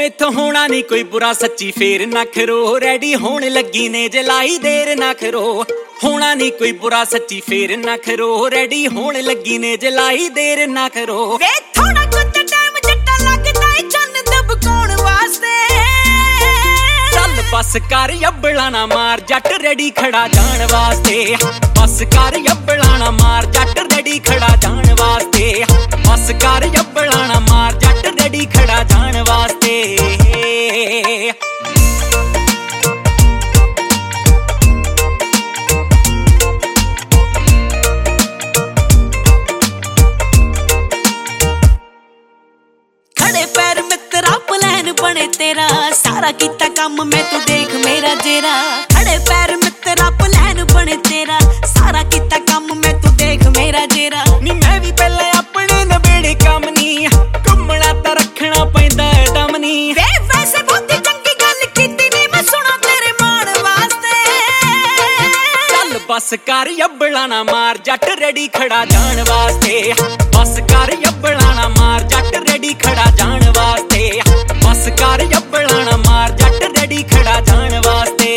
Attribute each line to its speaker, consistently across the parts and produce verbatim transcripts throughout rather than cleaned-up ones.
Speaker 1: मेथों होना नहीं कोई बुरा सच्ची फेर ना खरो रेडी होने लगी ने जलाई देर ना खरो होना नहीं कोई बुरा सच्ची फेर ना खरो रेडी होने लगी ने जलाई देर ना करो
Speaker 2: वे थोड़ा कुछ टाइम जट्टा लगदा है चन्न दबकाउण वास्ते
Speaker 1: चल बस कर अब्बला ना मार जट रेडी खड़ा जान वास्ते बस कर अब्बला ना मार जट रेडी खड़ा जान वास्ते बस कर अब्बला ना मार जट रेडी खड़ा जान वास्ते
Speaker 2: खड़े पैर मित्रा प्लान बने तेरा सारा किता काम मैं तू देख मेरा जेरा खड़े पैर मित्रा प्लान बने तेरा सारा किता काम मैं तू देख मेरा जेरा
Speaker 1: नी मैं भी पहले अपने नबेड़े काम नी घुमना ता रखना पैंदा है दम नी
Speaker 2: वे वैसे बहुत चंगी गल कीती नी मैं सुना तेरे मान वास्ते
Speaker 1: चल बस कर अब्बला ना मार जट रेडी खड़ा जान वास्ते बस कर अब्बला ना मार जट रेडी खड़ा जान वास्ते बस कर अब्बला ना मार जट रेडी खड़ा जान वास्ते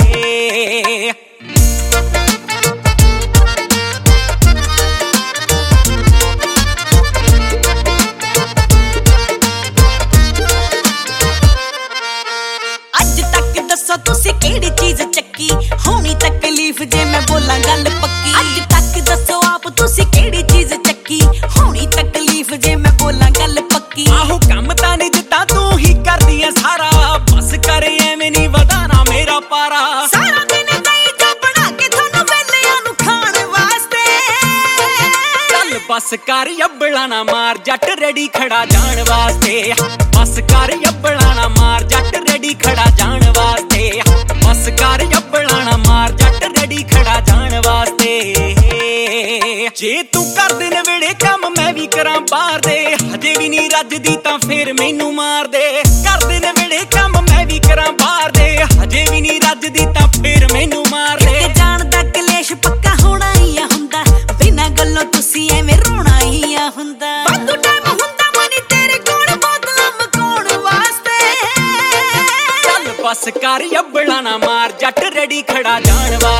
Speaker 2: अज तक दसो तुसी केड़ी चीज चक्की होनी तकलीफ जे मैं बोला गल पक्की अज तक दसो आप तुसी केड़ी चीज चक्की होनी तकलीफ जे मैं बोला गल पक्की
Speaker 1: आहो काम ता नहीं जिता तू ही कर दिया सारा बस कर एवें नहीं वधाना मेरा पारा
Speaker 2: सारा दिन दई जा बना के थानू वेलियां नु खाण वास्ते
Speaker 1: चल बस कर अब्बला ना मार जट रेडी खड़ा जान वास्ते बस कर अब्बला ना मार जट रेडी खड़ा जान वास्ते बस कर अब्बला ना मार जट रेडी खड़ा जान वास्ते जे तू कर दे नवेड़े काम मैं भी करा बाहर दे हजे भी नहीं रजदी तां फिर मैनू मार दे कर दे नवेड़े काम मैं भी करा बाहर दे हजे भी नहीं रजदी तां फिर मैनू मार दे
Speaker 2: जान दा कलेश पक्का होना ही आ हुंदा बिना गल्लों तुसी एवें रोना ही आ हुंदा वादू टाइम हुंदा मनी तेरे कोल बोतलां मकाउण वास्ते
Speaker 1: चल बस कर अब्बला ना मार जट रेडी खड़ा जान वास्ते